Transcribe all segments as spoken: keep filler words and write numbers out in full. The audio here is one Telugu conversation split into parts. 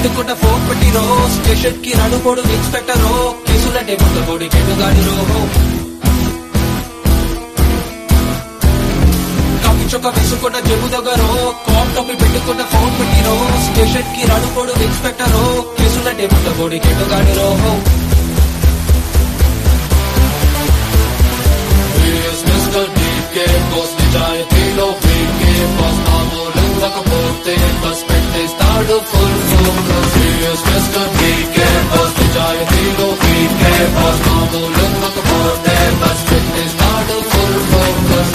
పెట్టుకుంట ఫోన్ పెట్టిరో స్టేషన్ కి నడుపోడు ఇన్స్పెక్టరో కేసులంటే ముందుకోడి చెడుగాడిరో కాఫీ చొక్క వేసుకున్న జబ్బు దగ్గరో కాప్ టాపి పెట్టుకుంట ఫోన్ పెట్టిరో స్టేషన్ కి నడుపోడు ఇన్స్పెక్టరో కేసులంటే ముందుకోడి చెడుగాడిరో మిస్టర్ డీకే బాస్ నిజాయితీలో వీకే బాస్ మామూలు కాకపోతే బస్ పెట్టేస్తాడు full focus mister DK boss నిజాయితీలో వీకే బాస్ మామూలు కాకపోతే బస్ పెట్టేస్తాడు ఫుల్ ఫోకస్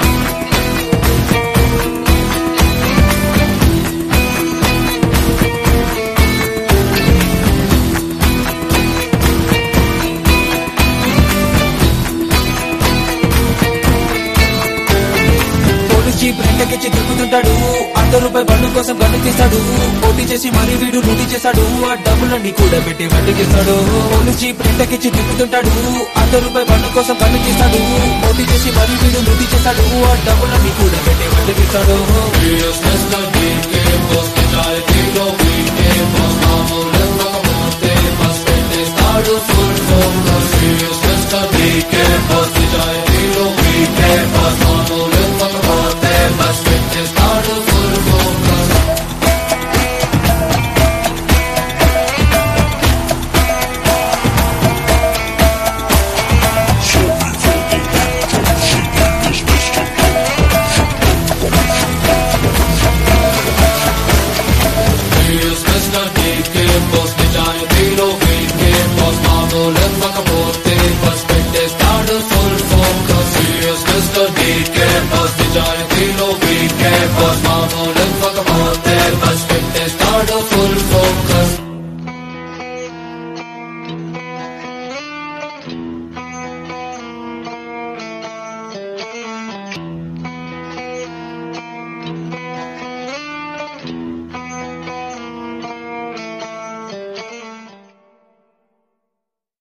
జీప్ రెండకెచ్చి తిప్పుతుంటాడు అర్ధ రూపాయి బండు కోసం గన్ను తీస్తాడు పోటీ చేసి మరీ వీడు లూటీ చేశాడు ఆ డబ్బులన్నీ కూడా పెట్టి వడ్డీకిస్తాడు పోలీస్ జీప్ రెండకెచ్చి తిప్పుతుంటాడు అర్ధ రూపాయి బండు కోసం గన్ను తీస్తాడు పోటీ చేసి మరీ వీడు లూటీ చేశాడు ఆ డబ్బులన్నీ కూడా పెట్టి వడ్డీకిస్తాడు ఫుల్ ఫోకస్